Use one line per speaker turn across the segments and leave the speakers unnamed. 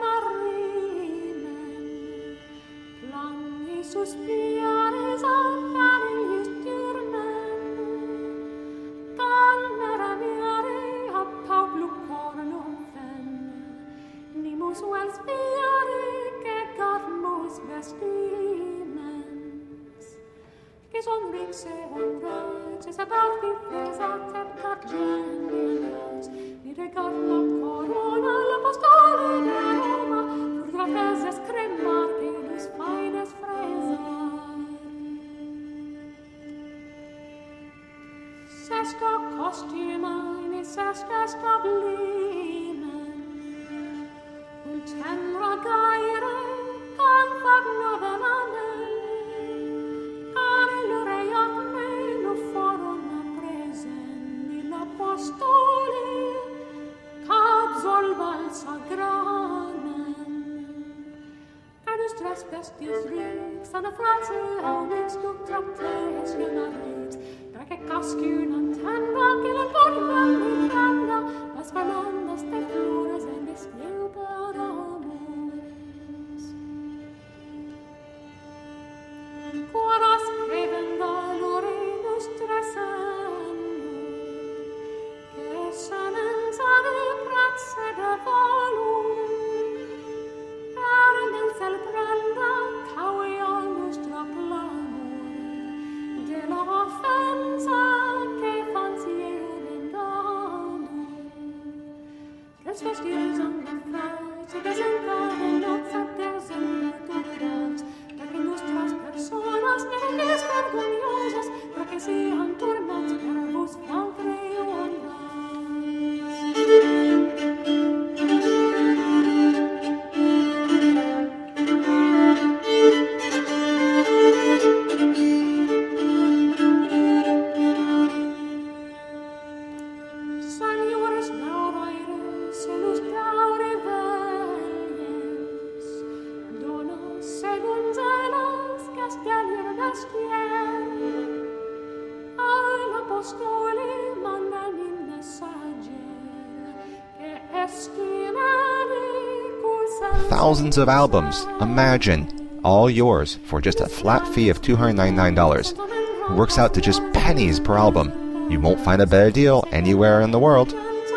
Thousands of albums, imagine, all yours for just a flat fee of $299. It works out to just pennies per album. You won't find a better deal anywhere in the world.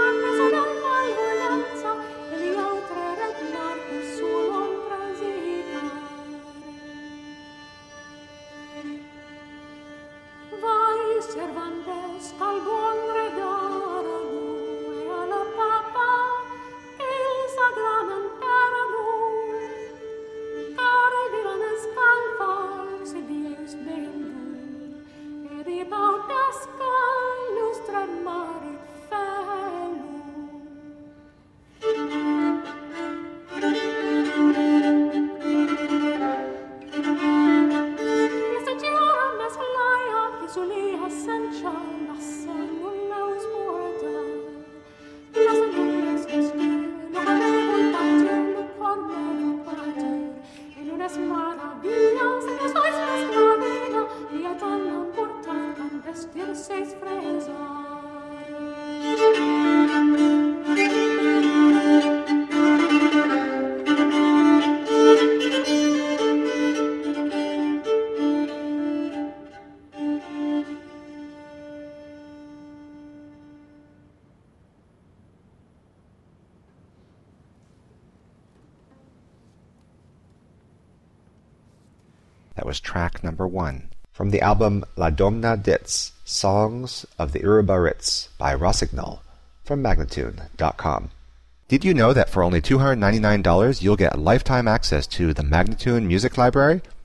That was track number 1 from the album La Domna Ditz, Songs of the Urubaritz by Rossignol from Magnatune.com. Did you know that for only $299 you'll get lifetime access to the Magnatune Music Library?